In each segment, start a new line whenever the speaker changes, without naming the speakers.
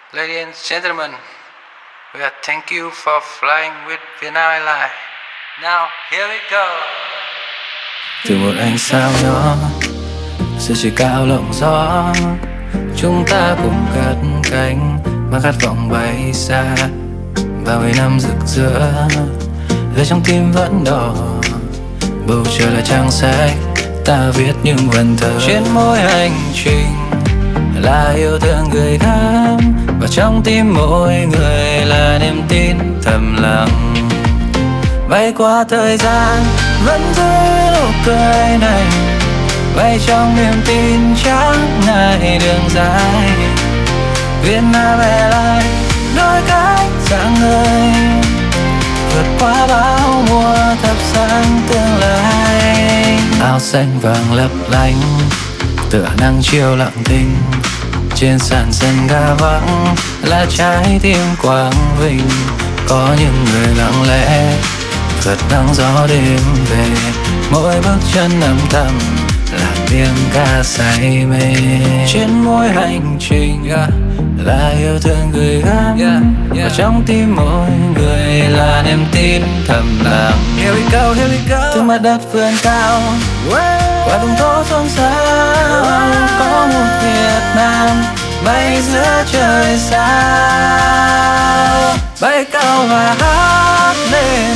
Ladies and gentlemen, we are thank you for flying with Vietnam Airlines. Now, here we go. Từ một ánh sao nhỏ, sự chỉ cao lộng gió, chúng ta cùng cất cánh và khát vọng bay xa. 30 năm rực rỡ, lời trong tim vẫn đỏ. Bầu trời là trang sách, ta viết những vần thơ. Trên mỗi hành trình là yêu thương gửi gắm, và trong tim mỗi người là niềm tin thầm lặng. Bay qua thời gian vẫn giữ nụ cười này, bay trong niềm tin chẳng ngại đường dài. Vietnam Airlines đôi cánh dạng người, vượt qua bao mùa thắp sáng tương lai. Áo xanh vàng lấp lánh, tựa nắng chiều lặng thinh. Trên sàn sân ga vắng là trái tim quang vinh. Có những người lặng lẽ vượt nắng gió đêm về, mỗi bước chân âm thầm là tiếng ca say mê. Trên mỗi hành trình là yêu thương gửi gắm, và trong tim mỗi người là niềm tin thầm lặng. Here we go, here we go. Từ mặt đất vươn cao, qua vùng thổ xôn xao, có một Việt Nam bay giữa trời sao. Bay cao và hát lên,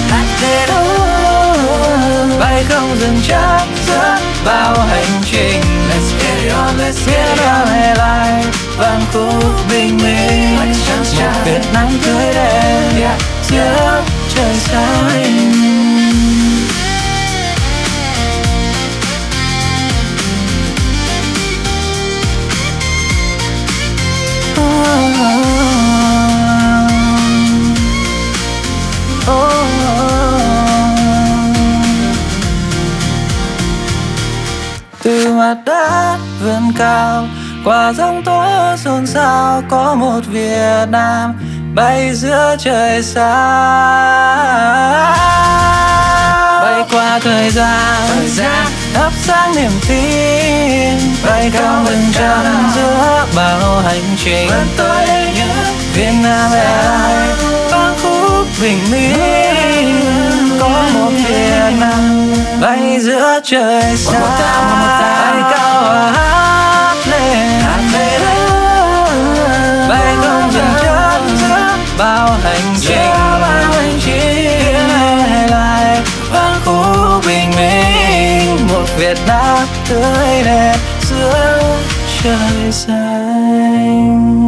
bay không dừng chân giữa bao hành trình. Let's get it on, let's get it on. Airlines vang khúc bình minh, một Việt Nam tươi đẹp giữa trời xanh. Từ mặt đất vươn cao, qua giông tố xôn xao, có một Việt Nam bay giữa trời sao. Bay qua thời gian thắp sáng niềm tin, bay cao vầng trăng giữa bao hành trình. Vietnam Airlines vang khúc bình minh, có một Việt Nam bay giữa trời sao. Bay cao và hát lên, bay không dừng chân giữa bao hành trình. Vietnam Airlines vang khúc bình minh, một Việt Nam tươi đẹp giữa trời xanh.